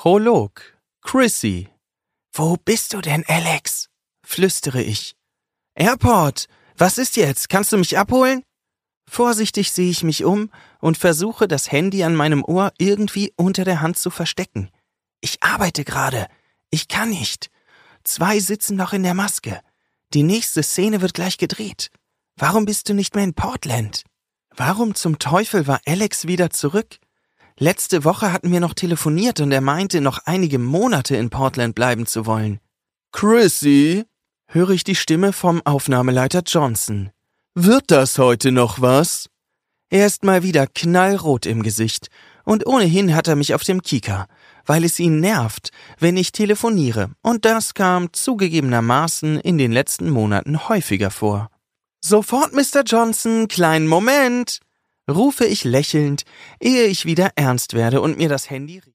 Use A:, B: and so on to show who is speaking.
A: Prolog. Chrissy.
B: »Wo bist du denn, Alex?« flüstere ich. »Airport, was ist jetzt? Kannst du mich abholen?« Vorsichtig sehe ich mich um und versuche, das Handy an meinem Ohr irgendwie unter der Hand zu verstecken. Ich arbeite gerade. Ich kann nicht. 2 sitzen noch in der Maske. Die nächste Szene wird gleich gedreht. Warum bist du nicht mehr in Portland? Warum zum Teufel war Alex wieder zurück? Letzte Woche hatten wir noch telefoniert und er meinte, noch einige Monate in Portland bleiben zu wollen.
A: Chrissy,
B: Höre ich die Stimme vom Aufnahmeleiter Johnson.
A: wird das heute noch was?
B: Er ist mal wieder knallrot im Gesicht und ohnehin hat er mich auf dem Kieker, weil es ihn nervt, wenn ich telefoniere, und das kam zugegebenermaßen in den letzten Monaten häufiger vor. »Sofort, Mr. Johnson, kleinen Moment«, rufe ich lächelnd, ehe ich wieder ernst werde und mir das Handy